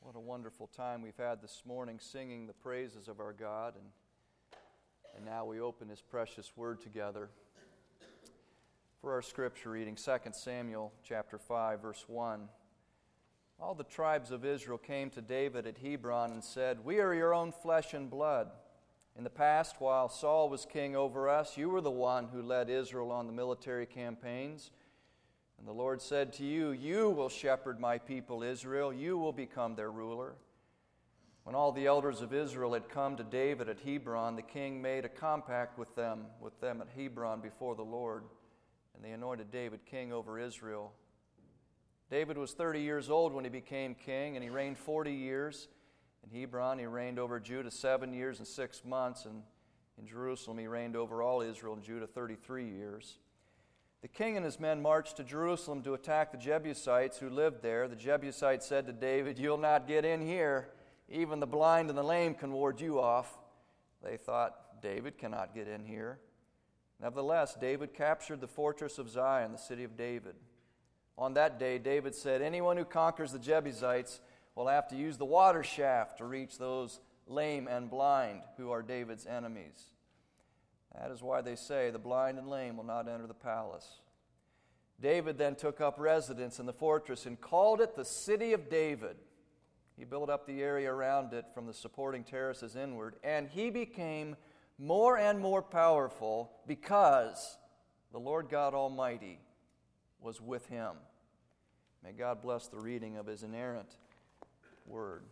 What a wonderful time we've had this morning singing the praises of our God, and now we open His precious Word together. For our scripture reading, 2 Samuel chapter 5, verse 1. All the tribes of Israel came to David at Hebron and said, "We are your own flesh and blood. In the past, while Saul was king over us, you were the one who led Israel on the military campaigns. And the Lord said to you, 'You will shepherd my people Israel. You will become their ruler.' When all the elders of Israel had come to David at Hebron, the king made a compact with them at Hebron before the Lord, and they anointed David king over Israel. David was 30 years old when he became king, and he reigned 40 years. In Hebron he reigned over Judah 7 years and 6 months, and in Jerusalem he reigned over all Israel and Judah 33 years. The king and his men marched to Jerusalem to attack the Jebusites who lived there. The Jebusites said to David, 'You'll not get in here. Even the blind and the lame can ward you off.' They thought, 'David cannot get in here.' Nevertheless, David captured the fortress of Zion, the city of David. On that day, David said, 'Anyone who conquers the Jebusites will have to use the water shaft to reach those lame and blind who are David's enemies.' That is why they say, 'The blind and lame will not enter the palace.' David then took up residence in the fortress and called it the City of David. He built up the area around it from the supporting terraces inward, and he became more and more powerful because the Lord God Almighty was with him." May God bless the reading of His inerrant Word.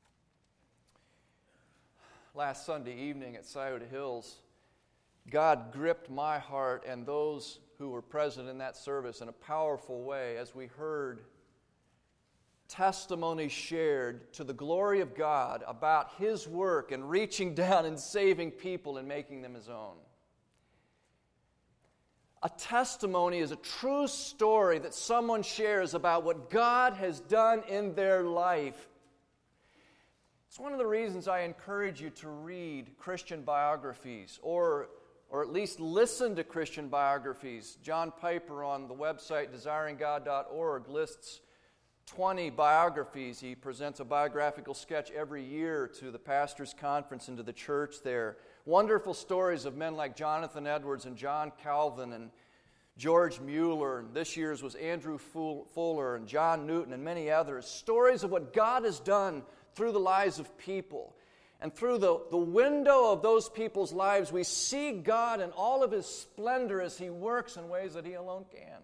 Last Sunday evening at Scioto Hills, God gripped my heart and those who were present in that service in a powerful way as we heard testimonies shared to the glory of God about His work in reaching down and saving people and making them His own. A testimony is a true story that someone shares about what God has done in their life. It's one of the reasons I encourage you to read Christian biographies or at least listen to Christian biographies. John Piper on the website desiringgod.org lists 20 biographies. He presents a biographical sketch every year to the pastor's conference and to the church there. Wonderful stories of men like Jonathan Edwards and John Calvin and George Mueller. And this year's was Andrew Fuller and John Newton and many others. Stories of what God has done through the lives of people. And through the window of those people's lives, we see God in all of His splendor as He works in ways that He alone can.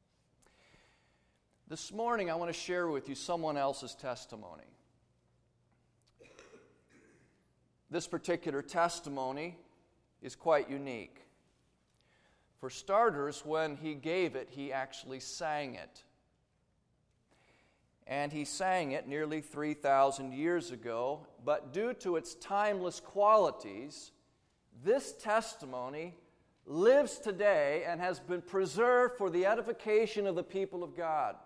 This morning, I want to share with you someone else's testimony. This particular testimony is quite unique. For starters, when he gave it, he actually sang it. And he sang it nearly 3,000 years ago, but due to its timeless qualities, this testimony lives today and has been preserved for the edification of the people of God.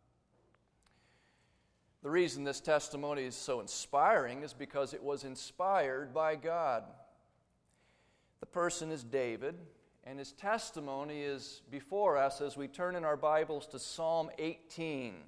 The reason this testimony is so inspiring is because it was inspired by God. The person is David, and his testimony is before us as we turn in our Bibles to Psalm 18.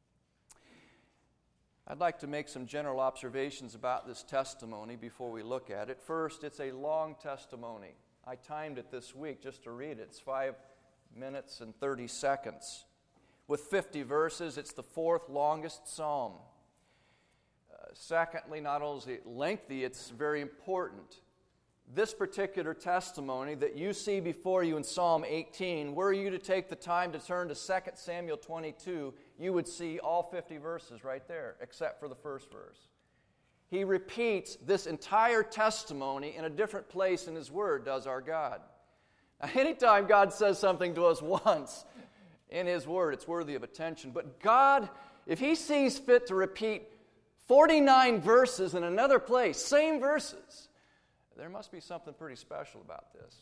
I'd like to make some general observations about this testimony before we look at it. First, it's a long testimony. I timed it this week just to read it. It's 5 minutes and 30 seconds. With 50 verses, it's the fourth longest psalm. Secondly, not only is it lengthy, it's very important. This particular testimony that you see before you in Psalm 18, were you to take the time to turn to 2 Samuel 22, you would see all 50 verses right there, except for the first verse. He repeats this entire testimony in a different place in His Word, does our God. Now, anytime God says something to us once in His Word, it's worthy of attention. But God, if He sees fit to repeat 49 verses in another place, same verses, there must be something pretty special about this.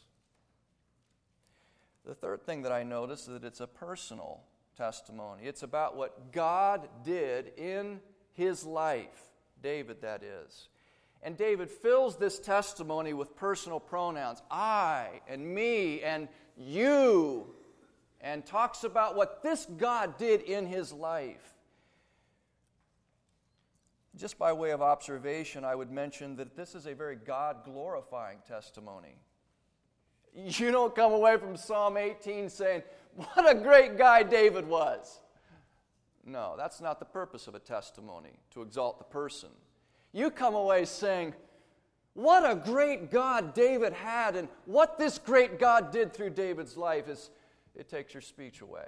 The third thing that I notice is that it's a personal testimony. It's about what God did in his life, David, that is. And David fills this testimony with personal pronouns, I and me and you, and talks about what this God did in his life. Just by way of observation, I would mention that this is a very God-glorifying testimony. You don't come away from Psalm 18 saying, what a great guy David was. No, that's not the purpose of a testimony, to exalt the person. You come away saying, what a great God David had, and what this great God did through David's life, it takes your speech away.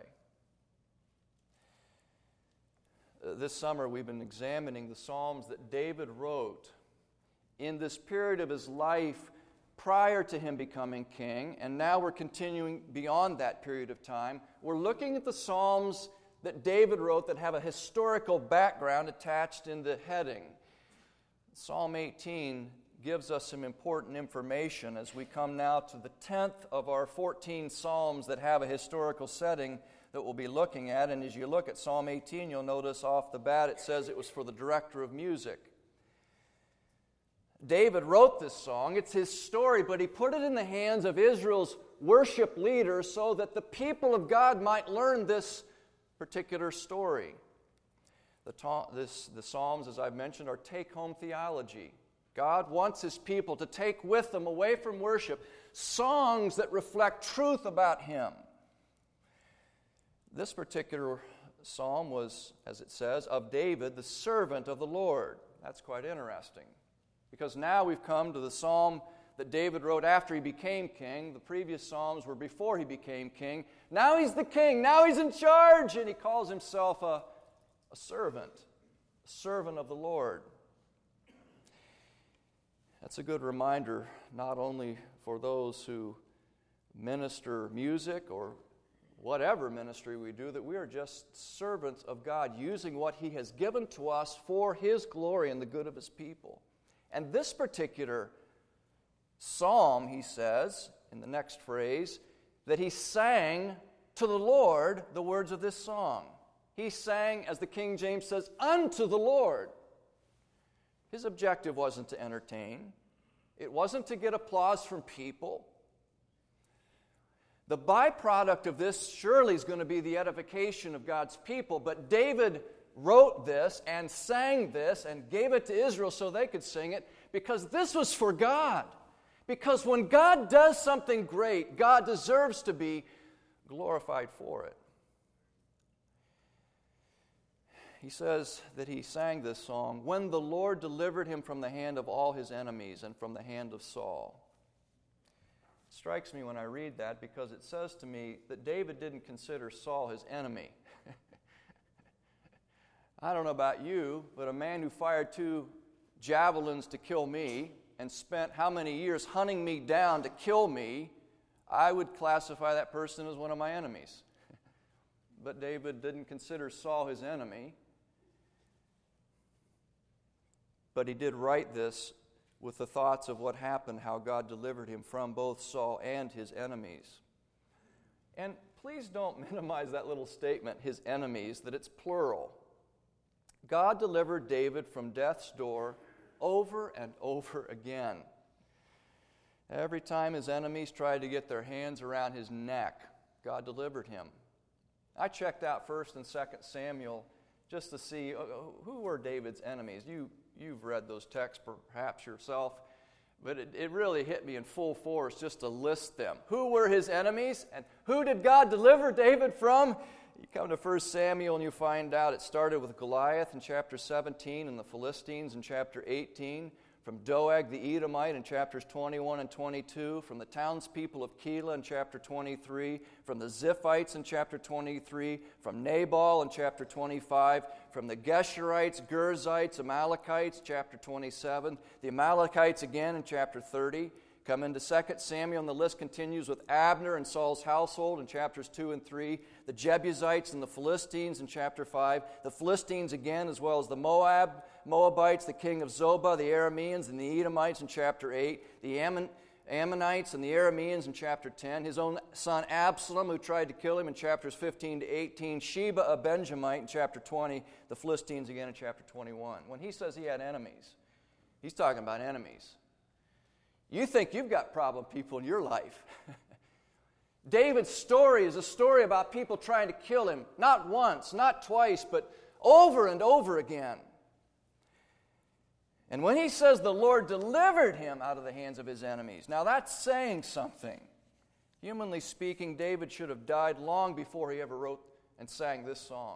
This summer we've been examining the Psalms that David wrote in this period of his life prior to him becoming king, and now we're continuing beyond that period of time. We're looking at the Psalms that David wrote that have a historical background attached in the heading. Psalm 18 gives us some important information as we come now to the 10th of our 14 Psalms that have a historical setting that we'll be looking at. And as you look at Psalm 18, you'll notice off the bat it says it was for the director of music. David wrote this song. It's his story, but he put it in the hands of Israel's worship leaders so that the people of God might learn this particular story. The Psalms, as I've mentioned, are take-home theology. God wants His people to take with them, away from worship, songs that reflect truth about Him. This particular psalm was, as it says, of David, the servant of the Lord. That's quite interesting, because now we've come to the psalm that David wrote after he became king. The previous psalms were before he became king. Now he's the king. Now he's in charge, and he calls himself a servant of the Lord. That's a good reminder, not only for those who minister music or whatever ministry we do, that we are just servants of God, using what He has given to us for His glory and the good of His people. And this particular psalm, he says, in the next phrase, that he sang to the Lord the words of this song. He sang, as the King James says, unto the Lord. His objective wasn't to entertain. It wasn't to get applause from people. The byproduct of this surely is going to be the edification of God's people, but David wrote this and sang this and gave it to Israel so they could sing it, because this was for God. Because when God does something great, God deserves to be glorified for it. He says that he sang this song when the Lord delivered him from the hand of all his enemies and from the hand of Saul. It strikes me when I read that, because it says to me that David didn't consider Saul his enemy. I don't know about you, but a man who fired 2 javelins to kill me and spent how many years hunting me down to kill me, I would classify that person as one of my enemies. But David didn't consider Saul his enemy. But he did write this with the thoughts of what happened, how God delivered him from both Saul and his enemies. And please don't minimize that little statement, his enemies, that it's plural. God delivered David from death's door over and over again. Every time his enemies tried to get their hands around his neck, God delivered him. I checked out 1st and 2nd Samuel just to see who were David's enemies. You've read those texts perhaps yourself, but it really hit me in full force just to list them. Who were his enemies, and who did God deliver David from? You come to 1 Samuel and you find out it started with Goliath in chapter 17 and the Philistines in chapter 18, from Doeg the Edomite in chapters 21 and 22, from the townspeople of Keilah in chapter 23, from the Ziphites in chapter 23, from Nabal in chapter 25, from the Geshurites, Girzites, Amalekites, chapter 27, the Amalekites again in chapter 30. Come into 2 Samuel, and the list continues with Abner and Saul's household in chapters 2 and 3, the Jebusites and the Philistines in chapter 5, the Philistines again, as well as the Moabites, the king of Zobah, the Arameans and the Edomites in chapter 8, the Ammonites and the Arameans in chapter 10, his own son Absalom, who tried to kill him in chapters 15 to 18, Sheba, a Benjamite in chapter 20, the Philistines again in chapter 21. When he says he had enemies, he's talking about enemies. You think you've got problem people in your life. David's story is a story about people trying to kill him, not once, not twice, but over and over again. And when he says the Lord delivered him out of the hands of his enemies, now that's saying something. Humanly speaking, David should have died long before he ever wrote and sang this song.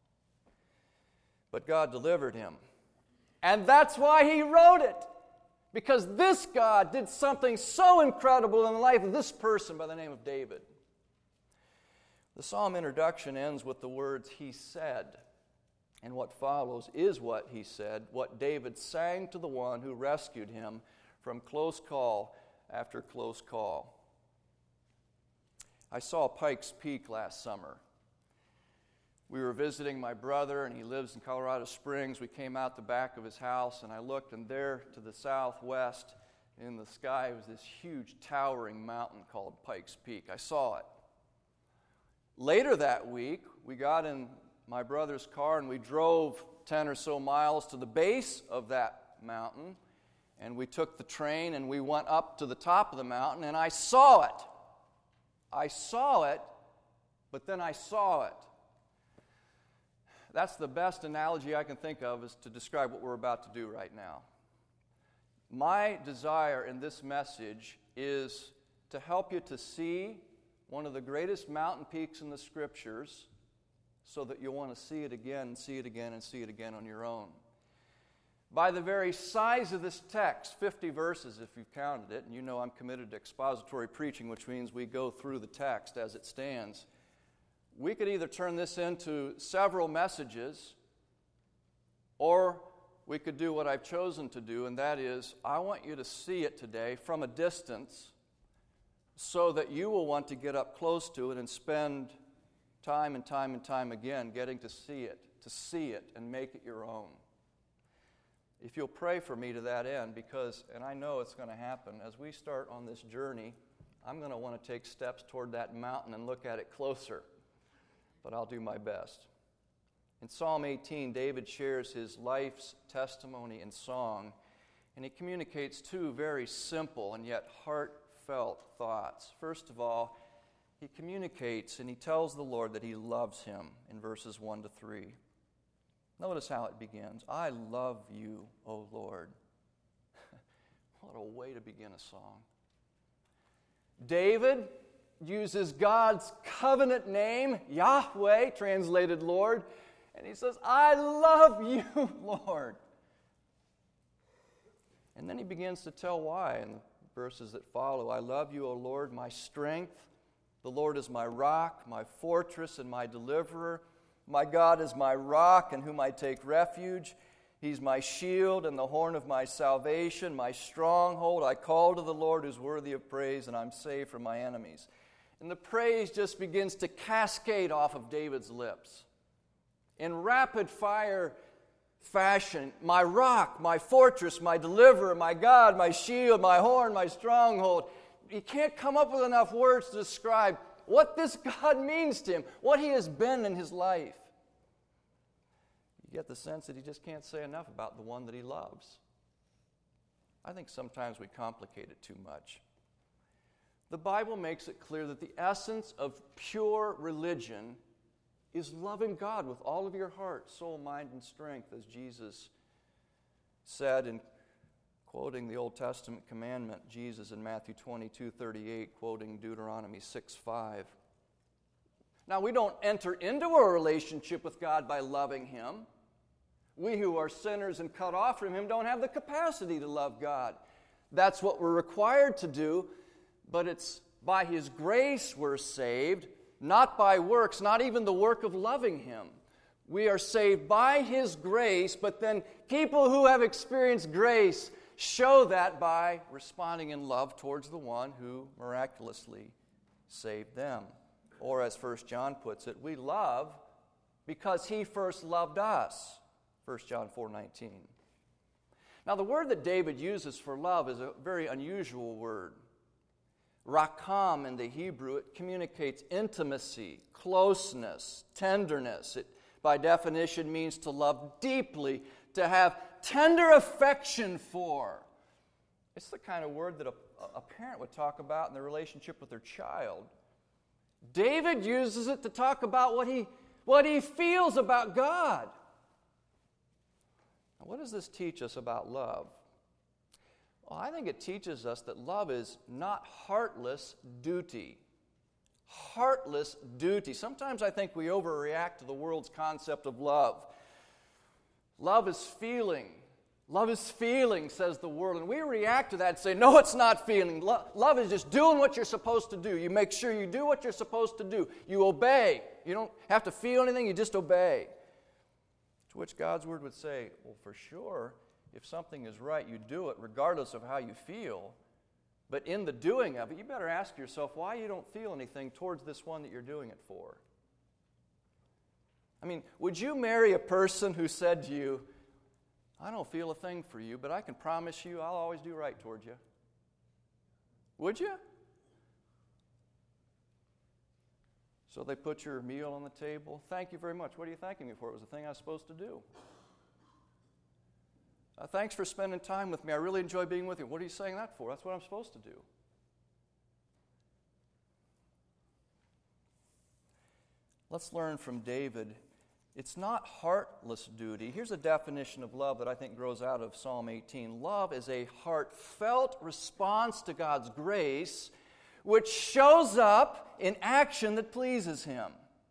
But God delivered him. And that's why he wrote it. Because this God did something so incredible in the life of this person by the name of David. The psalm introduction ends with the words, "He said." And what follows is what he said, what David sang to the one who rescued him from close call after close call. I saw Pikes Peak last summer. We were visiting my brother, and he lives in Colorado Springs. We came out the back of his house, and I looked, and there to the southwest in the sky was this huge towering mountain called Pikes Peak. I saw it. Later that week, we got in my brother's car, and we drove 10 or so miles to the base of that mountain, and we took the train, and we went up to the top of the mountain, and I saw it. I saw it, but then I saw it. That's the best analogy I can think of is to describe what we're about to do right now. My desire in this message is to help you to see one of the greatest mountain peaks in the Scriptures so that you'll want to see it again and see it again and see it again on your own. By the very size of this text, 50 verses if you've counted it, and you know I'm committed to expository preaching, which means we go through the text as it stands, we could either turn this into several messages, or we could do what I've chosen to do, and that is, I want you to see it today from a distance so that you will want to get up close to it and spend time and time and time again getting to see it and make it your own. If you'll pray for me to that end, because, and I know it's going to happen, as we start on this journey, I'm going to want to take steps toward that mountain and look at it closer. But I'll do my best. In Psalm 18, David shares his life's testimony in song, and he communicates two very simple and yet heartfelt thoughts. First of all, he communicates and he tells the Lord that he loves him in verses 1 to 3. Notice how it begins. I love you, O Lord. What a way to begin a song. David uses God's covenant name, Yahweh, translated Lord, and he says, I love you, Lord. And then he begins to tell why in the verses that follow. I love you, O Lord, my strength. The Lord is my rock, my fortress, and my deliverer. My God is my rock in whom I take refuge. He's my shield and the horn of my salvation, my stronghold. I call to the Lord who's worthy of praise, and I'm saved from my enemies. And the praise just begins to cascade off of David's lips. In rapid-fire fashion, my rock, my fortress, my deliverer, my God, my shield, my horn, my stronghold. He can't come up with enough words to describe what this God means to him, what he has been in his life. You get the sense that he just can't say enough about the one that he loves. I think sometimes we complicate it too much. The Bible makes it clear that the essence of pure religion is loving God with all of your heart, soul, mind, and strength, as Jesus said in quoting the Old Testament commandment, Jesus in Matthew 22:38, quoting Deuteronomy 6:5. Now, we don't enter into a relationship with God by loving Him. We who are sinners and cut off from Him don't have the capacity to love God. That's what we're required to do, but it's by His grace we're saved, not by works, not even the work of loving Him. We are saved by His grace, but then people who have experienced grace show that by responding in love towards the one who miraculously saved them. Or as 1 John puts it, we love because He first loved us. 1 John 4:19. Now the word that David uses for love is a very unusual word. Rakam in the Hebrew, it communicates intimacy, closeness, tenderness. It, by definition, means to love deeply, to have tender affection for. It's the kind of word that a parent would talk about in their relationship with their child. David uses it to talk about what he feels about God. What does this teach us about love? Well, I think it teaches us that love is not heartless duty. Heartless duty. Sometimes I think we overreact to the world's concept of love. Love is feeling. Love is feeling, says the world. And we react to that and say, no, it's not feeling. Love is just doing what you're supposed to do. You make sure you do what you're supposed to do. You obey. You don't have to feel anything, you just obey. To which God's Word would say, well, for sure, if something is right, you do it regardless of how you feel. But in the doing of it, you better ask yourself why you don't feel anything towards this one that you're doing it for. I mean, would you marry a person who said to you, I don't feel a thing for you, but I can promise you I'll always do right towards you? Would you? So they put your meal on the table. Thank you very much. What are you thanking me for? It was the thing I was supposed to do. Thanks for spending time with me. I really enjoy being with you. What are you saying that for? That's what I'm supposed to do. Let's learn from David. It's not heartless duty. Here's a definition of love that I think grows out of Psalm 18. Love is a heartfelt response to God's grace, which shows up in action that pleases Him.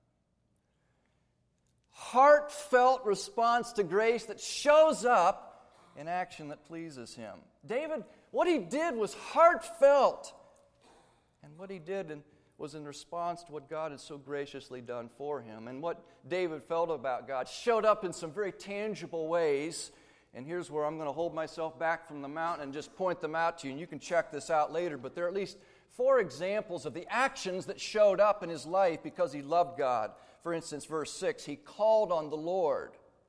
Heartfelt response to grace that shows up in action that pleases Him. David, what he did was heartfelt. And what he did was in response to what God had so graciously done for him. And what David felt about God showed up in some very tangible ways. And here's where I'm going to hold myself back from the mountain and just point them out to you. And you can check this out later. But there are at least 4 examples of the actions that showed up in his life because he loved God. For instance, verse 6, he called on the Lord.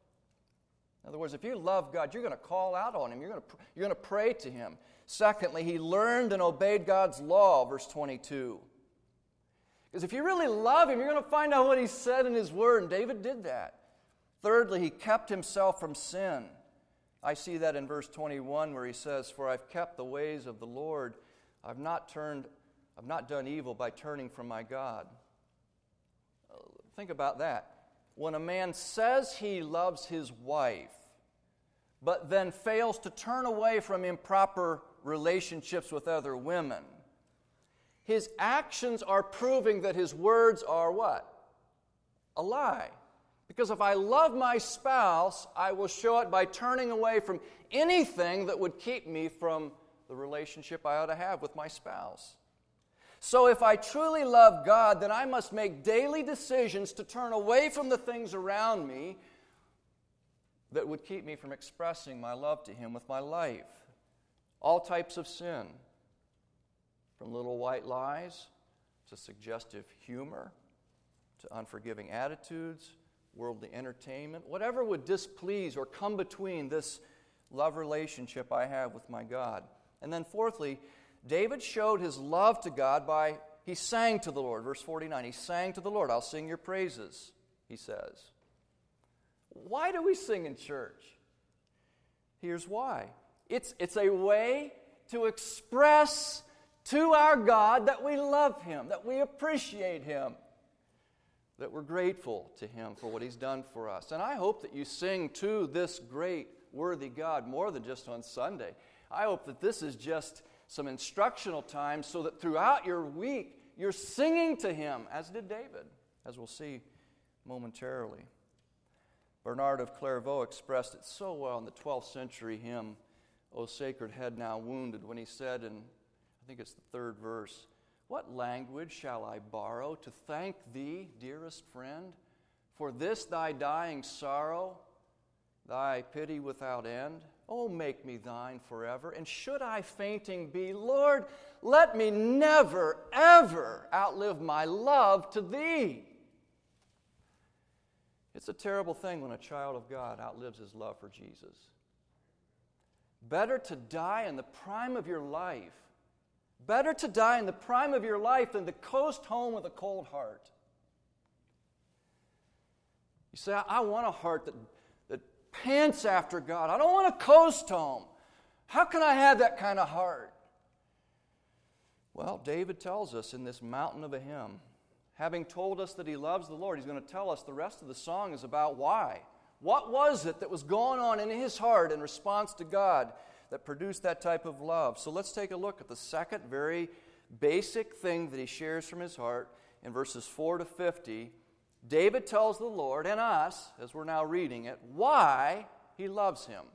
In other words, if you love God, you're going to call out on Him. You're going to pray to Him. Secondly, he learned and obeyed God's law, verse 22. Because if you really love Him, you're going to find out what He said in His Word, and David did that. Thirdly, he kept himself from sin. I see that in verse 21 where he says, "For I've kept the ways of the Lord. I've not done evil by turning from my God." Think about that. When a man says he loves his wife, but then fails to turn away from improper relationships with other women, his actions are proving that his words are what? A lie. Because if I love my spouse, I will show it by turning away from anything that would keep me from the relationship I ought to have with my spouse. So if I truly love God, then I must make daily decisions to turn away from the things around me that would keep me from expressing my love to Him with my life. All types of sin, from little white lies to suggestive humor to unforgiving attitudes, worldly entertainment, whatever would displease or come between this love relationship I have with my God. And then fourthly, David showed his love to God by, he sang to the Lord. Verse 49, he sang to the Lord. I'll sing your praises, he says. Why do we sing in church? Here's why. It's a way to express to our God that we love Him, that we appreciate Him, that we're grateful to Him for what He's done for us. And I hope that you sing to this great, worthy God more than just on Sunday. I hope that this is just some instructional time so that throughout your week you're singing to Him, as did David, as we'll see momentarily. Bernard of Clairvaux expressed it so well in the 12th century hymn, "O Sacred Head Now Wounded," when he said in, I think it's the 3rd verse, "What language shall I borrow to thank Thee, dearest friend, for this Thy dying sorrow, Thy pity without end? Oh, make me Thine forever. And should I fainting be, Lord, let me never, ever outlive my love to Thee." It's a terrible thing when a child of God outlives his love for Jesus. Better to die in the prime of your life. Better to die in the prime of your life than to coast home with a cold heart. You say, I want a heart that pants after God. I don't want to coast home. How can I have that kind of heart? Well, David tells us in this mountain of a hymn, having told us that he loves the Lord, he's going to tell us the rest of the song is about why. What was it that was going on in his heart in response to God that produced that type of love? So let's take a look at the second very basic thing that he shares from his heart in verses 4 to 50. David tells the Lord and us, as we're now reading it, why he loves him.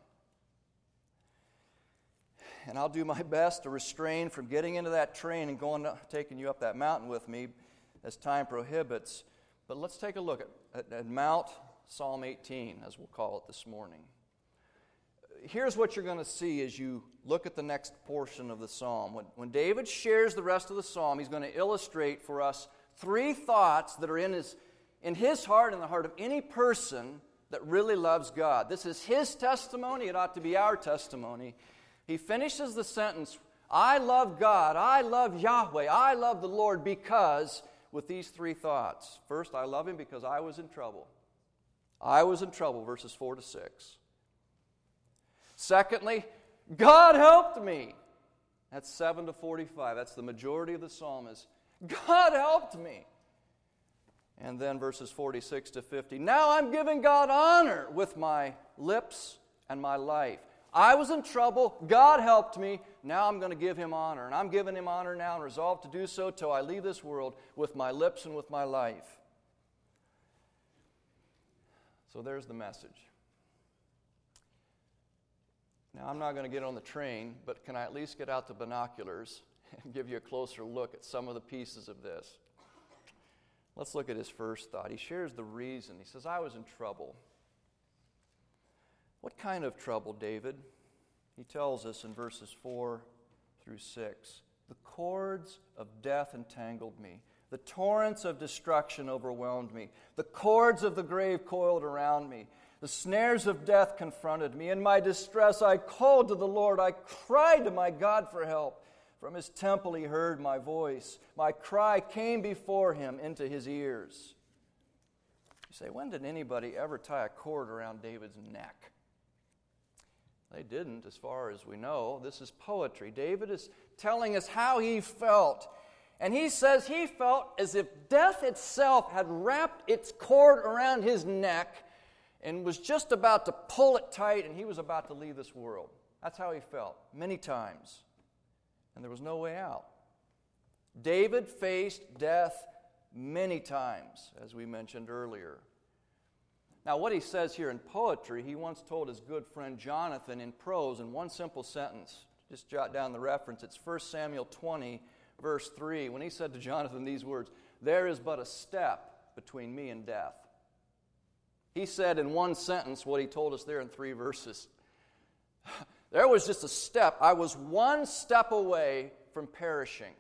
And I'll do my best to restrain from getting into that train and taking you up that mountain with me as time prohibits. But let's take a look at Mount Psalm 18, as we'll call it this morning. Here's what you're going to see as you look at the next portion of the psalm. When David shares the rest of the psalm, he's going to illustrate for us three thoughts that are in his heart and the heart of any person that really loves God. This is his testimony. It ought to be our testimony. He finishes the sentence, I love God, I love Yahweh, I love the Lord because, with these three thoughts. First, I love him because I was in trouble. I was in trouble, verses 4 to 6. Secondly, God helped me. That's 7 to 45. That's the majority of the psalm is, God helped me. And then verses 46 to 50. Now I'm giving God honor with my lips and my life. I was in trouble. God helped me. Now I'm going to give him honor. And I'm giving him honor now and resolved to do so till I leave this world with my lips and with my life. So there's the message. Now I'm not going to get on the train, but can I at least get out the binoculars and give you a closer look at some of the pieces of this? Let's look at his first thought. He shares the reason. He says, I was in trouble. What kind of trouble, David? He tells us in verses 4 through 6. The cords of death entangled me. The torrents of destruction overwhelmed me. The cords of the grave coiled around me. The snares of death confronted me. In my distress I called to the Lord. I cried to my God for help. From his temple he heard my voice. My cry came before him into his ears. You say, when did anybody ever tie a cord around David's neck? They didn't, as far as we know. This is poetry. David is telling us how he felt. And he says he felt as if death itself had wrapped its cord around his neck and was just about to pull it tight, and he was about to leave this world. That's how he felt, many times. And there was no way out. David faced death many times, as we mentioned earlier. Now, what he says here in poetry, he once told his good friend Jonathan in prose in one simple sentence. Just jot down the reference. It's 1 Samuel 20, verse 3, when he said to Jonathan these words, there is but a step between me and death. He said in one sentence what he told us there in 3 verses. There was just a step. I was one step away from perishing.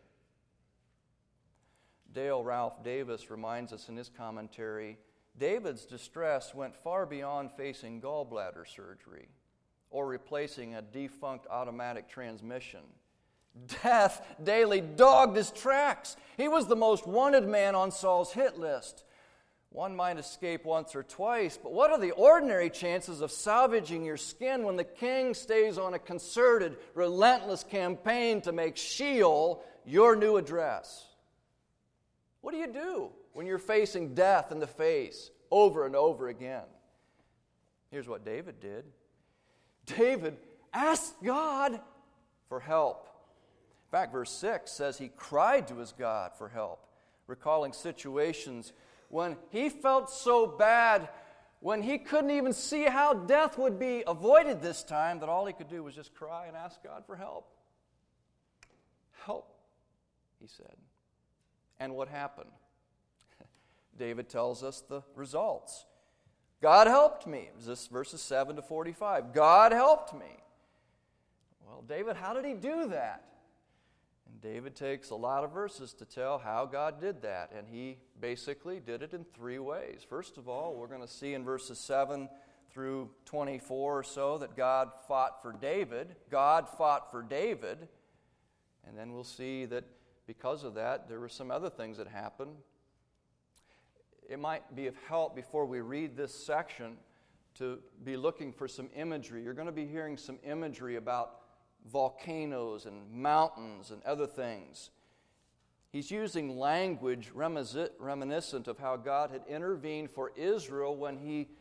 Dale Ralph Davis reminds us in his commentary, David's distress went far beyond facing gallbladder surgery or replacing a defunct automatic transmission. Death daily dogged his tracks. He was the most wanted man on Saul's hit list. One might escape once or twice, but what are the ordinary chances of salvaging your skin when the king stays on a concerted, relentless campaign to make Sheol your new address? What do you do when you're facing death in the face over and over again? Here's what David did. David asked God for help. In fact, verse 6 says he cried to his God for help, recalling situations when he felt so bad, when he couldn't even see how death would be avoided this time, that all he could do was just cry and ask God for help. Help, he said. And what happened? David tells us the results. God helped me. This verses 7 to 45. God helped me. Well, David, how did he do that? And David takes a lot of verses to tell how God did that, and he basically did it in 3 ways. First of all, we're going to see in verses 7 through 24 or so that God fought for David. God fought for David. And then we'll see that because of that, there were some other things that happened. It might be of help before we read this section to be looking for some imagery. You're going to be hearing some imagery about volcanoes and mountains and other things. He's using language reminiscent of how God had intervened for Israel when he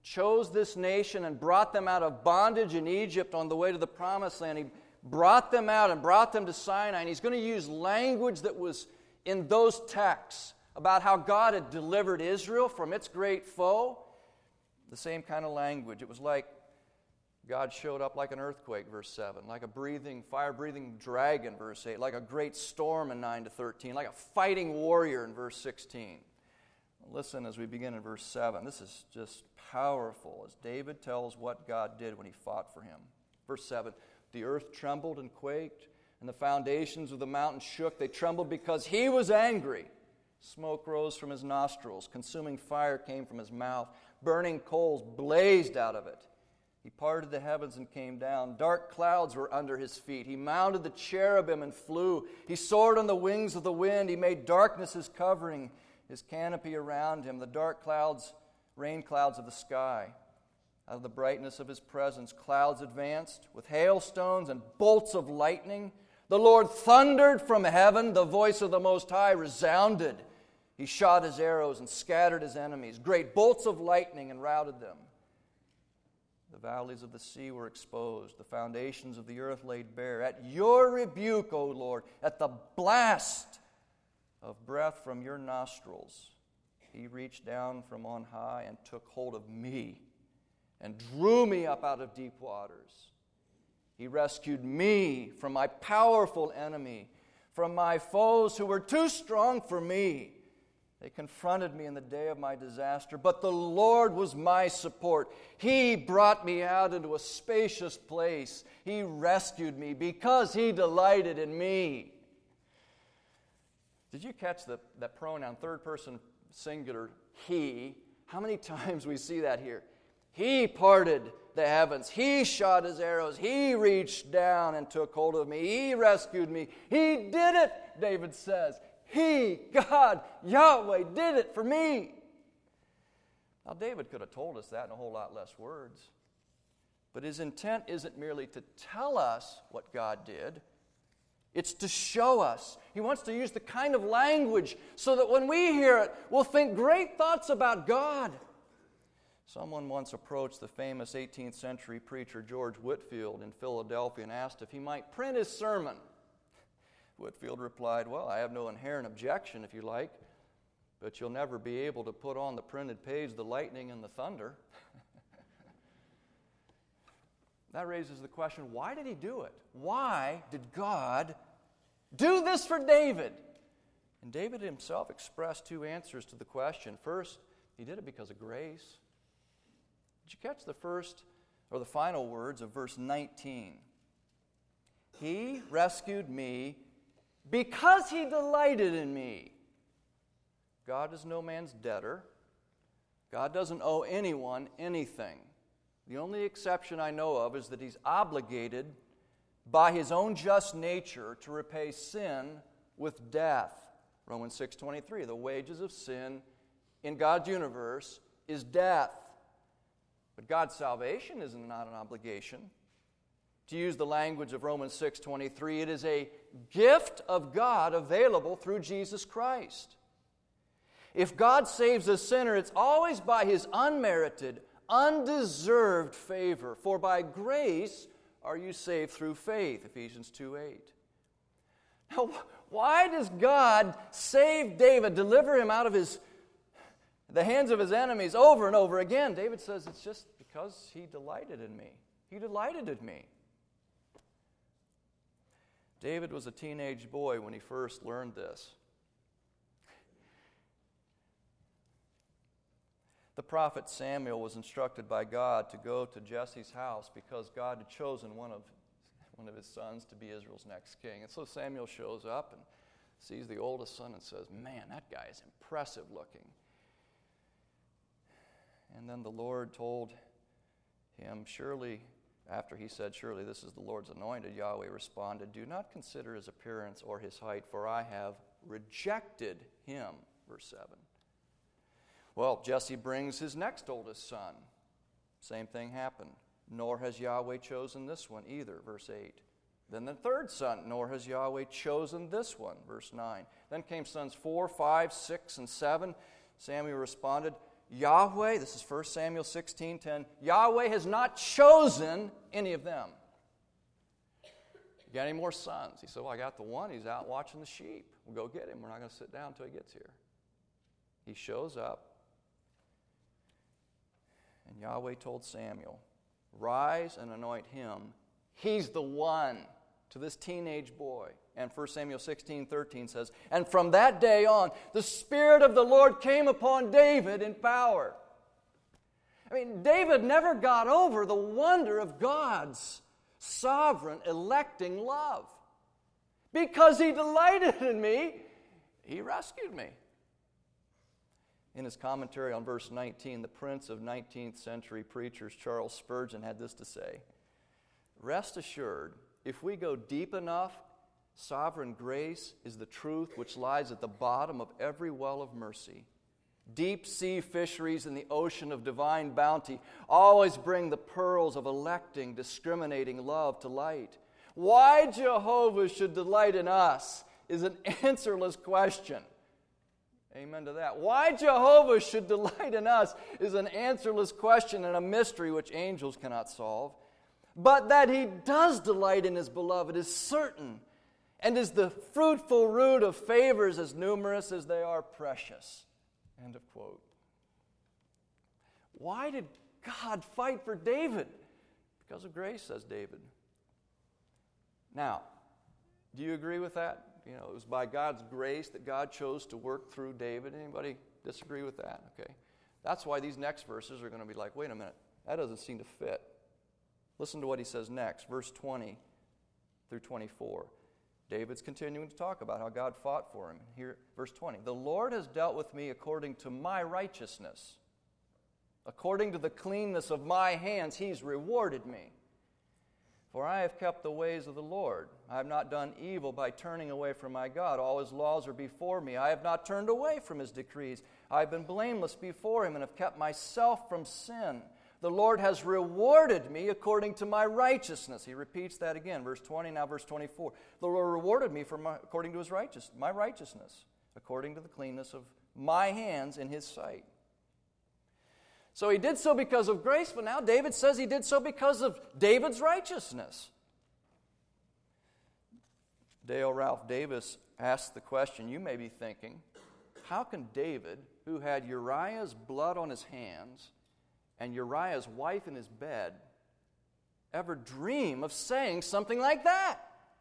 chose this nation and brought them out of bondage in Egypt on the way to the Promised Land. He brought them out and brought them to Sinai. And He's going to use language that was in those texts about how God had delivered Israel from its great foe. The same kind of language. It was like God showed up like an earthquake, verse 7, like a fire-breathing dragon, verse 8, like a great storm in 9 to 13, like a fighting warrior in verse 16. Listen as we begin in verse 7. This is just powerful as David tells what God did when He fought for him. Verse 7, the earth trembled and quaked, and the foundations of the mountains shook. They trembled because He was angry. Smoke rose from His nostrils. Consuming fire came from His mouth. Burning coals blazed out of it. He parted the heavens and came down. Dark clouds were under His feet. He mounted the cherubim and flew. He soared on the wings of the wind. He made darkness His covering, His canopy around Him, the dark clouds, rain clouds of the sky. Out of the brightness of His presence, clouds advanced with hailstones and bolts of lightning. The Lord thundered from heaven. The voice of the Most High resounded. He shot His arrows and scattered His enemies. Great bolts of lightning and routed them. The valleys of the sea were exposed. The foundations of the earth laid bare. At Your rebuke, O Lord, at the blast of breath from Your nostrils, He reached down from on high and took hold of me and drew me up out of deep waters. He rescued me from my powerful enemy, from my foes who were too strong for me. They confronted me in the day of my disaster, but the Lord was my support. He brought me out into a spacious place. He rescued me because He delighted in me. Did you catch that pronoun, third person singular, He? How many times we see that here? He parted the heavens. He shot His arrows. He reached down and took hold of me. He rescued me. He did it, David says. He, God, Yahweh, did it for me. Now, David could have told us that in a whole lot less words. But his intent isn't merely to tell us what God did. It's to show us. He wants to use the kind of language so that when we hear it, we'll think great thoughts about God. Someone once approached the famous 18th century preacher George Whitefield in Philadelphia and asked if he might print his sermon. Whitefield replied, well, I have no inherent objection if you like, but you'll never be able to put on the printed page the lightning and the thunder. That raises the question, why did He do it? Why did God do this for David? And David himself expressed two answers to the question. First, he did it because of grace. Did you catch the first or the final words of verse 19? He rescued me because He delighted in me. God is no man's debtor. God doesn't owe anyone anything. The only exception I know of is that He's obligated by His own just nature to repay sin with death. Romans 6:23, the wages of sin in God's universe is death. But God's salvation is not an obligation. To use the language of Romans 6:23, it is a gift of God available through Jesus Christ. If God saves a sinner, it's always by His unmerited, undeserved favor. For by grace are you saved through faith, Ephesians 2:8. Now, why does God save David, deliver him out of the hands of his enemies over and over again? David says it's just because He delighted in me. He delighted in me. David was a teenage boy when he first learned this. The prophet Samuel was instructed by God to go to Jesse's house because God had chosen one of his sons to be Israel's next king. And so Samuel shows up and sees the oldest son and says, man, that guy is impressive looking. And then the Lord told him, after he said, surely this is the Lord's anointed, Yahweh responded, do not consider his appearance or his height, for I have rejected him. Verse 7. Well, Jesse brings his next oldest son. Same thing happened. Nor has Yahweh chosen this one either. Verse 8. Then the third son, nor has Yahweh chosen this one. Verse 9. Then came sons 4, 5, 6, and 7. Samuel responded, Yahweh, this is 1 Samuel 16:10, Yahweh has not chosen any of them. You got any more sons? He said, well, I got the one. He's out watching the sheep. We'll go get him. We're not going to sit down until he gets here. He shows up. And Yahweh told Samuel, rise and anoint him. He's the one, to this teenage boy. And 1 Samuel 16:13 says, and from that day on, the Spirit of the Lord came upon David in power. I mean, David never got over the wonder of God's sovereign, electing love. Because he delighted in me, he rescued me. In his commentary on verse 19, the prince of 19th century preachers, Charles Spurgeon, had this to say, rest assured, if we go deep enough, sovereign grace is the truth which lies at the bottom of every well of mercy. Deep sea fisheries in the ocean of divine bounty always bring the pearls of electing, discriminating love to light. Why Jehovah should delight in us is an answerless question. Amen to that. Why Jehovah should delight in us is an answerless question and a mystery which angels cannot solve. But that he does delight in his beloved is certain, and is the fruitful root of favors as numerous as they are precious. End of quote. Why did God fight for David? Because of grace, says David. Now, do you agree with that? You know, it was by God's grace that God chose to work through David. Anybody disagree with that? Okay. That's why these next verses are going to be like, wait a minute, that doesn't seem to fit. Listen to what he says next, verse 20 through 24. David's continuing to talk about how God fought for him. Here, verse 20. The Lord has dealt with me according to my righteousness. According to the cleanness of my hands, he's rewarded me. For I have kept the ways of the Lord. I have not done evil by turning away from my God. All his laws are before me. I have not turned away from his decrees. I have been blameless before him and have kept myself from sin. The Lord has rewarded me according to my righteousness. He repeats that again, verse 20, now verse 24. The Lord rewarded me according to his my righteousness, according to the cleanness of my hands in his sight. So he did so because of grace, but now David says he did so because of David's righteousness. Dale Ralph Davis asked the question you may be thinking, how can David, who had Uriah's blood on his hands and Uriah's wife in his bed, ever dream of saying something like that?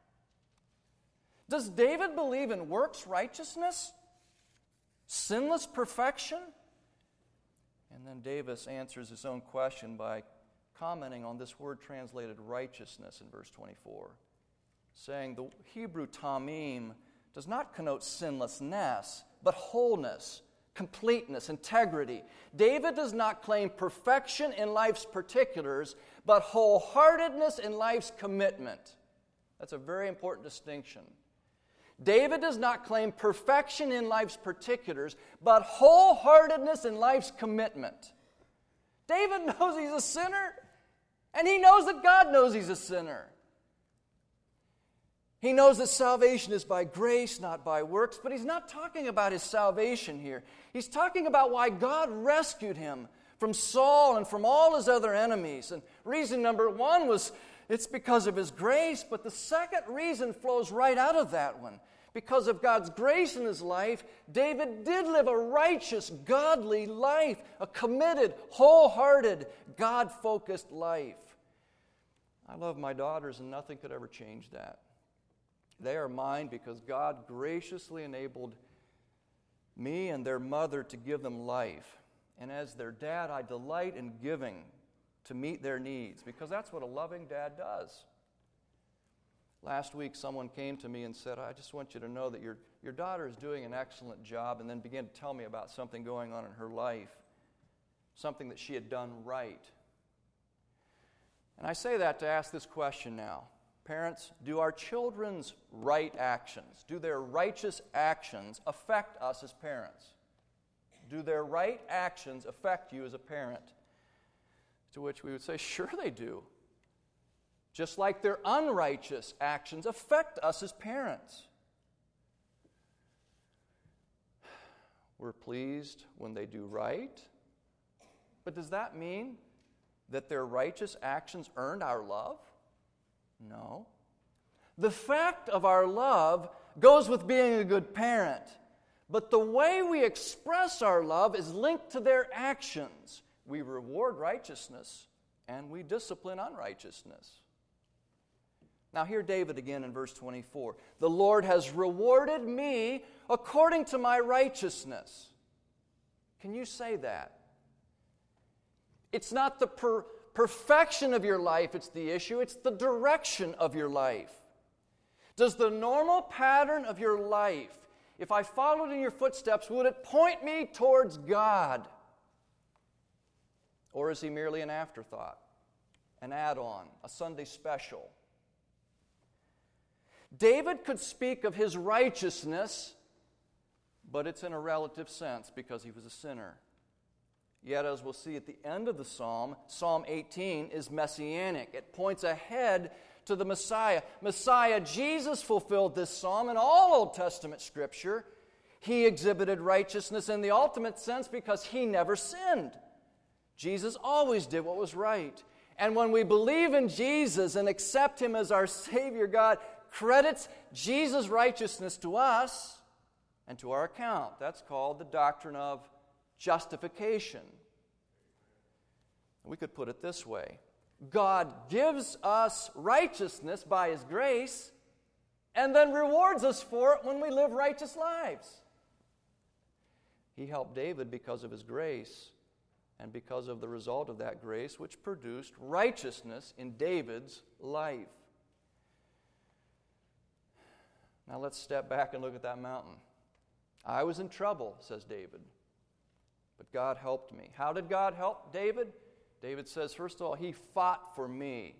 Does David believe in works righteousness? Sinless perfection? And then Davis answers his own question by commenting on this word translated righteousness in verse 24, saying the Hebrew tamim does not connote sinlessness, but wholeness, completeness, integrity. David does not claim perfection in life's particulars, but wholeheartedness in life's commitment. That's a very important distinction. David does not claim perfection in life's particulars, but wholeheartedness in life's commitment. David knows he's a sinner, and he knows that God knows he's a sinner. He knows that salvation is by grace, not by works, but he's not talking about his salvation here. He's talking about why God rescued him from Saul and from all his other enemies. And reason number one was it's because of his grace, but the second reason flows right out of that one. Because of God's grace in his life, David did live a righteous, godly life, a committed, wholehearted, God-focused life. I love my daughters, and nothing could ever change that. They are mine because God graciously enabled me and their mother to give them life. And as their dad, I delight in giving to meet their needs, because that's what a loving dad does. Last week, someone came to me and said, I just want you to know that your daughter is doing an excellent job, and then began to tell me about something going on in her life, something that she had done right. And I say that to ask this question now. Parents, do our children's right actions, do their righteous actions affect us as parents? Do their right actions affect you as a parent? To which we would say, sure they do. Just like their unrighteous actions affect us as parents. We're pleased when they do right. But does that mean that their righteous actions earned our love? No. The fact of our love goes with being a good parent. But the way we express our love is linked to their actions. We reward righteousness and we discipline unrighteousness. Now hear David again in verse 24. The Lord has rewarded me according to my righteousness. Can you say that? It's not the perfection of your life it's the issue, it's the direction of your life. Does the normal pattern of your life, if I followed in your footsteps, would it point me towards God? Or is he merely an afterthought, an add-on, a Sunday special? David could speak of his righteousness, but it's in a relative sense because he was a sinner. Yet, as we'll see at the end of the psalm, Psalm 18 is messianic. It points ahead to the Messiah. Messiah, Jesus fulfilled this psalm in all Old Testament Scripture. He exhibited righteousness in the ultimate sense because he never sinned. Jesus always did what was right. And when we believe in Jesus and accept him as our Savior, God credits Jesus' righteousness to us and to our account. That's called the doctrine of justification. We could put it this way. God gives us righteousness by his grace and then rewards us for it when we live righteous lives. He helped David because of his grace and because of the result of that grace, which produced righteousness in David's life. Now let's step back and look at that mountain. I was in trouble, says David, but God helped me. How did God help David? David says, first of all, he fought for me.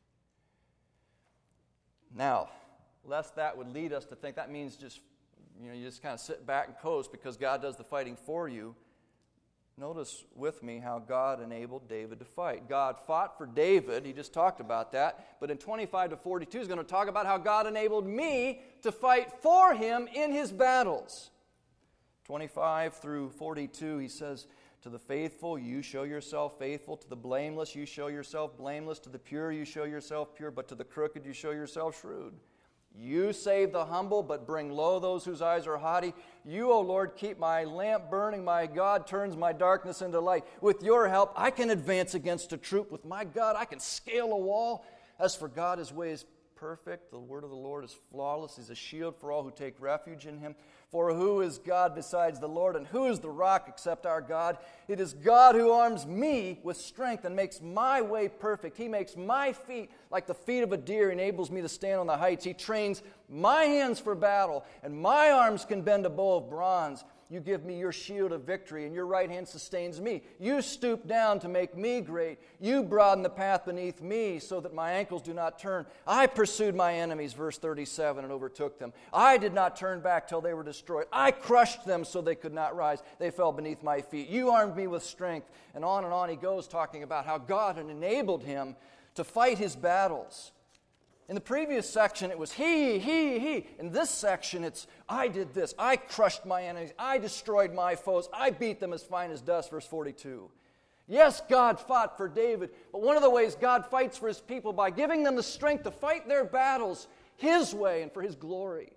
Now, lest that would lead us to think that means you just kind of sit back and coast because God does the fighting for you. Notice with me how God enabled David to fight. God fought for David. He just talked about that. But in 25 to 42, he's going to talk about how God enabled me to fight for him in his battles. 25 through 42, he says, to the faithful, you show yourself faithful. To the blameless, you show yourself blameless. To the pure, you show yourself pure. But to the crooked, you show yourself shrewd. You save the humble, but bring low those whose eyes are haughty. You, O Lord, keep my lamp burning. My God turns my darkness into light. With your help, I can advance against a troop. With my God, I can scale a wall. As for God, his way is perfect. The word of the Lord is flawless. He's a shield for all who take refuge in him. For who is God besides the Lord, and who is the rock except our God? It is God who arms me with strength and makes my way perfect. He makes my feet like the feet of a deer, enables me to stand on the heights. He trains my hands for battle, and my arms can bend a bow of bronze. You give me your shield of victory, and your right hand sustains me. You stoop down to make me great. You broaden the path beneath me so that my ankles do not turn. I pursued my enemies, verse 37, and overtook them. I did not turn back till they were destroyed. I crushed them so they could not rise. They fell beneath my feet. You armed me with strength. And on he goes, talking about how God had enabled him to fight his battles. In the previous section, it was he. In this section, it's I did this. I crushed my enemies. I destroyed my foes. I beat them as fine as dust, verse 42. Yes, God fought for David, but one of the ways God fights for his people by giving them the strength to fight their battles his way and for his glory.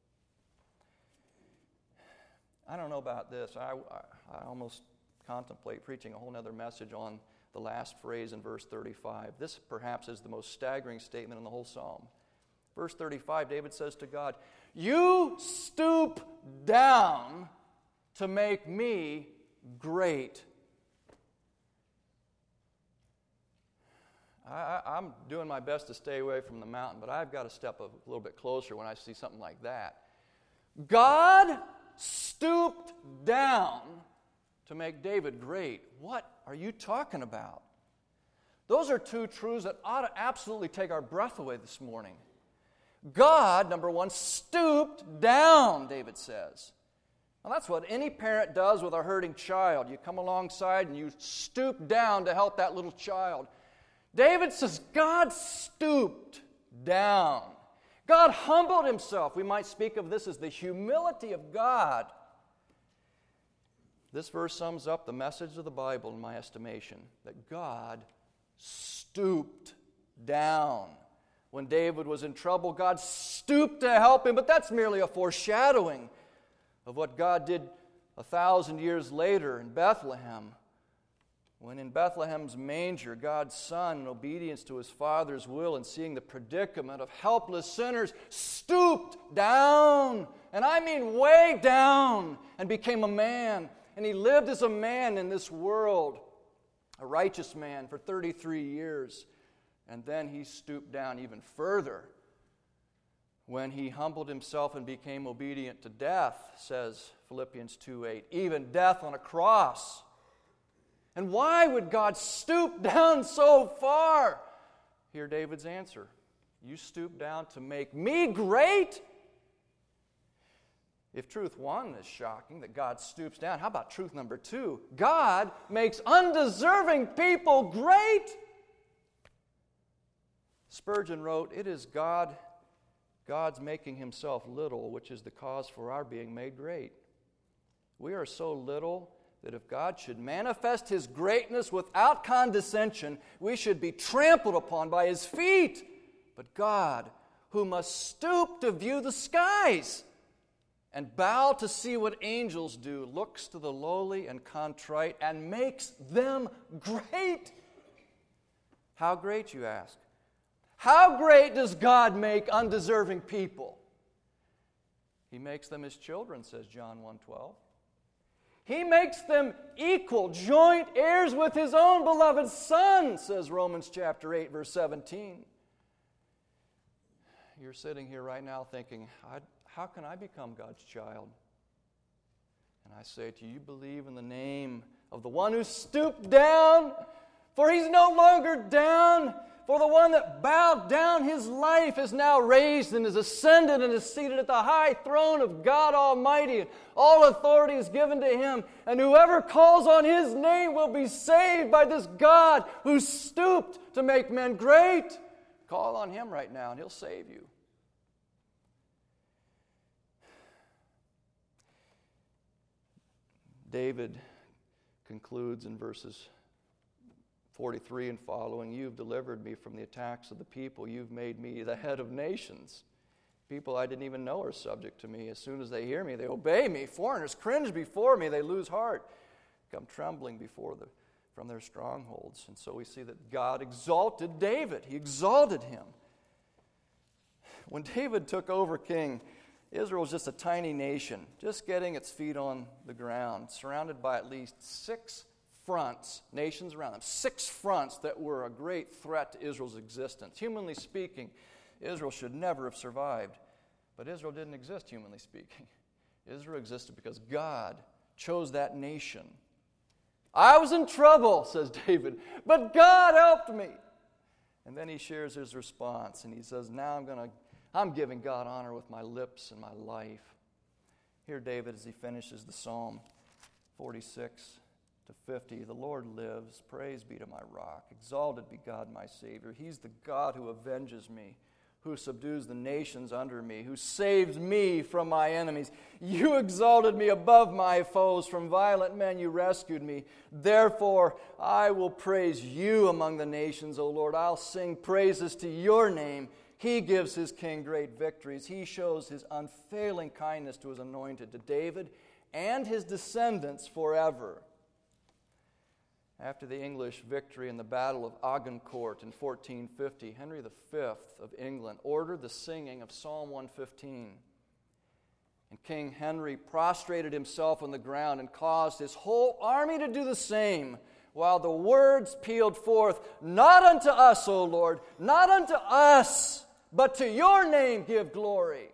I don't know about this. I almost contemplate preaching a whole other message on the last phrase in verse 35. This perhaps is the most staggering statement in the whole psalm. Verse 35, David says to God, you stoop down to make me great. I'm doing my best to stay away from the mountain, but I've got to step a little bit closer when I see something like that. God stooped down to make David great. What are you talking about? Those are two truths that ought to absolutely take our breath away this morning. God, number one, stooped down, David says. Now that's what any parent does with a hurting child. You come alongside and you stoop down to help that little child. David says, God stooped down. God humbled himself. We might speak of this as the humility of God. This verse sums up the message of the Bible in my estimation, that God stooped down. When David was in trouble, God stooped to help him, but that's merely a foreshadowing of what God did 1,000 years later in Bethlehem. When in Bethlehem's manger, God's Son, in obedience to His Father's will and seeing the predicament of helpless sinners, stooped down, and I mean way down, and became a man. And He lived as a man in this world, a righteous man for 33 years. And then He stooped down even further when He humbled Himself and became obedient to death, says Philippians 2:8, even death on a cross. And why would God stoop down so far? Hear David's answer. You stoop down to make me great? If truth one is shocking, that God stoops down, how about truth number two? God makes undeserving people great. Spurgeon wrote, it is God's making Himself little, which is the cause for our being made great. We are so little that if God should manifest His greatness without condescension, we should be trampled upon by His feet. But God, who must stoop to view the skies and bow to see what angels do, looks to the lowly and contrite and makes them great. How great, you ask? How great does God make undeserving people? He makes them His children, says John 1:12. He makes them equal, joint heirs with His own beloved Son, says Romans chapter 8, verse 17. You're sitting here right now thinking, how can I become God's child? And I say to you, you believe in the name of the one who stooped down, for He's no longer down. For the one that bowed down His life is now raised and is ascended and is seated at the high throne of God Almighty. And all authority is given to Him. And whoever calls on His name will be saved by this God who stooped to make men great. Call on Him right now and He'll save you. David concludes in verses 43 and following, you've delivered me from the attacks of the people. You've made me the head of nations. People I didn't even know are subject to me. As soon as they hear me, they obey me. Foreigners cringe before me. They lose heart, come trembling from their strongholds. And so we see that God exalted David. He exalted him. When David took over king, Israel was just a tiny nation, just getting its feet on the ground, surrounded by at least 6 fronts, nations around them, 6 fronts that were a great threat to Israel's existence. Humanly speaking, Israel should never have survived. But Israel didn't exist, humanly speaking. Israel existed because God chose that nation. I was in trouble, says David, but God helped me. And then he shares his response, and he says, now I'm giving God honor with my lips and my life. Hear David as he finishes the Psalm 46 to 50, the Lord lives, praise be to my rock, exalted be God my Savior. He's the God who avenges me, who subdues the nations under me, who saves me from my enemies. You exalted me above my foes, from violent men you rescued me. Therefore I will praise you among the nations, O Lord. I'll sing praises to your name. He gives his king great victories. He shows his unfailing kindness to his anointed, to David and his descendants forever. After the English victory in the Battle of Agincourt in 1450, Henry V of England ordered the singing of Psalm 115. And King Henry prostrated himself on the ground and caused his whole army to do the same, while the words pealed forth, not unto us, O Lord, not unto us, but to your name give glory.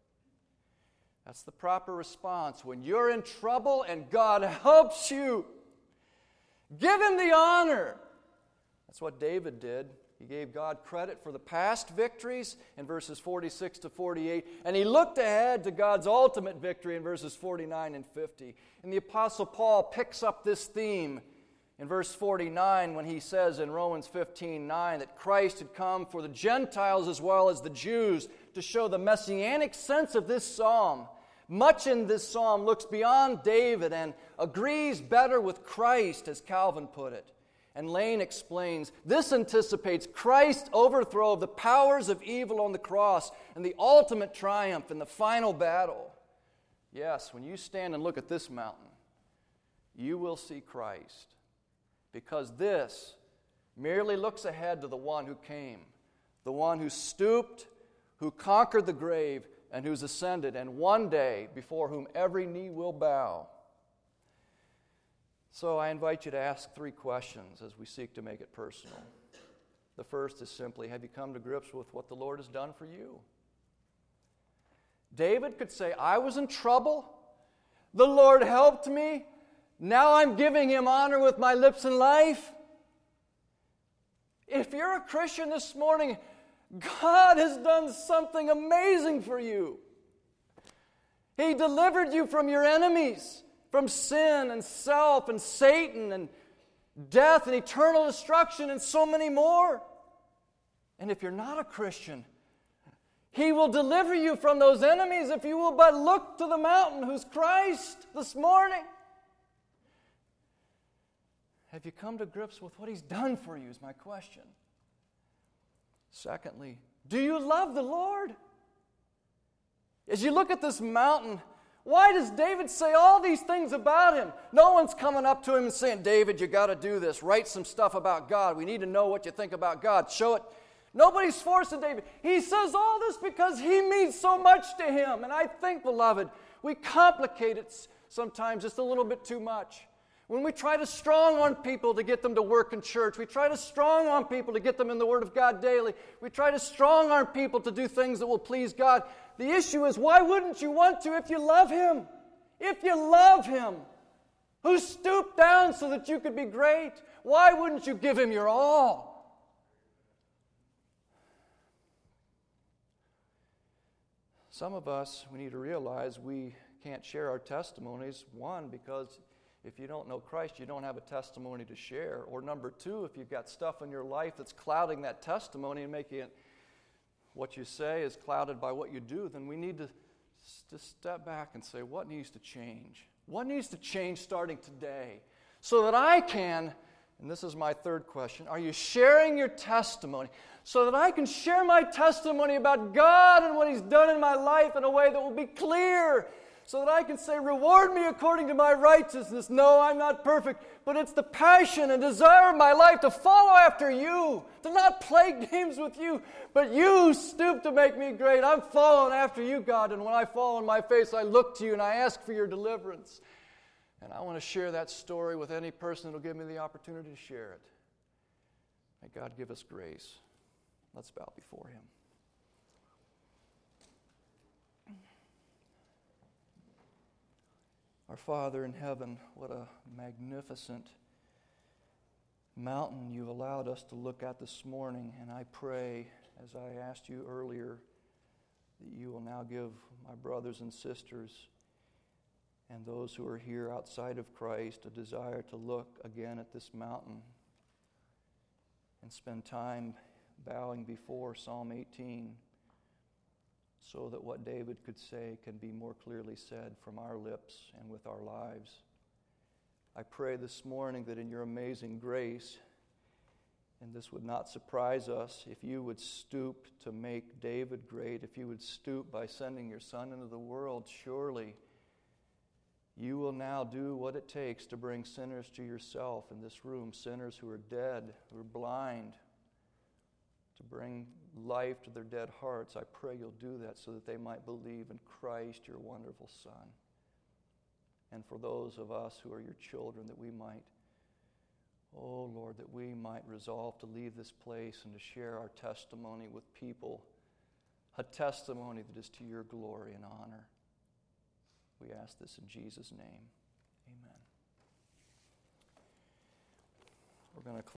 That's the proper response when you're in trouble and God helps you. Give him the honor. That's what David did. He gave God credit for the past victories in verses 46 to 48, and he looked ahead to God's ultimate victory in verses 49 and 50. And the Apostle Paul picks up this theme in verse 49 when he says in Romans 15:9 that Christ had come for the Gentiles as well as the Jews to show the messianic sense of this psalm. Much in this psalm looks beyond David and agrees better with Christ, as Calvin put it. And Lane explains, this anticipates Christ's overthrow of the powers of evil on the cross and the ultimate triumph in the final battle. Yes, when you stand and look at this mountain, you will see Christ, because this merely looks ahead to the one who came, the one who stooped, who conquered the grave, and who's ascended, and one day before whom every knee will bow. So I invite you to ask 3 questions as we seek to make it personal. The first is simply, have you come to grips with what the Lord has done for you? David could say, I was in trouble. The Lord helped me. Now I'm giving Him honor with my lips and life. If you're a Christian this morning, God has done something amazing for you. He delivered you from your enemies, from sin and self and Satan and death and eternal destruction and so many more. And if you're not a Christian, He will deliver you from those enemies if you will but look to the mountain who's Christ this morning. Have you come to grips with what He's done for you is my question. Secondly, do you love the Lord? As you look at this mountain, why does David say all these things about Him? No one's coming up to him and saying, David, you got to do this. Write some stuff about God. We need to know what you think about God. Show it. Nobody's forcing David. He says all this because he means so much to him. And I think, beloved, we complicate it sometimes just a little bit too much. When we try to strong on people to get them to work in church, we try to strong on people to get them in the Word of God daily, we try to strong on people to do things that will please God. The issue is, why wouldn't you want to if you love Him? If you love Him, who stooped down so that you could be great, why wouldn't you give Him your all? Some of us, we need to realize we can't share our testimonies, one, because if you don't know Christ, you don't have a testimony to share. Or number 2, if you've got stuff in your life that's clouding that testimony and making it, what you say is clouded by what you do, then we need to step back and say, what needs to change? What needs to change starting today? So that I can, and this is my third question, are you sharing your testimony? So that I can share my testimony about God and what He's done in my life in a way that will be clear, so that I can say, reward me according to my righteousness. No, I'm not perfect, but it's the passion and desire of my life to follow after You, to not play games with You, but You stoop to make me great. I'm following after You, God, and when I fall on my face, I look to You and I ask for Your deliverance. And I want to share that story with any person that will give me the opportunity to share it. May God give us grace. Let's bow before Him. Our Father in heaven, what a magnificent mountain You've allowed us to look at this morning. And I pray, as I asked You earlier, that You will now give my brothers and sisters and those who are here outside of Christ a desire to look again at this mountain and spend time bowing before Psalm 18, so that what David could say can be more clearly said from our lips and with our lives. I pray this morning that in Your amazing grace, and this would not surprise us, if You would stoop to make David great, if You would stoop by sending Your Son into the world, surely You will now do what it takes to bring sinners to Yourself in this room, sinners who are dead, who are blind, to bring life to their dead hearts. I pray You'll do that so that they might believe in Christ, Your wonderful Son. And for those of us who are Your children, that we might, oh Lord, that we might resolve to leave this place and to share our testimony with people, a testimony that is to Your glory and honor. We ask this in Jesus' name. Amen. We're going to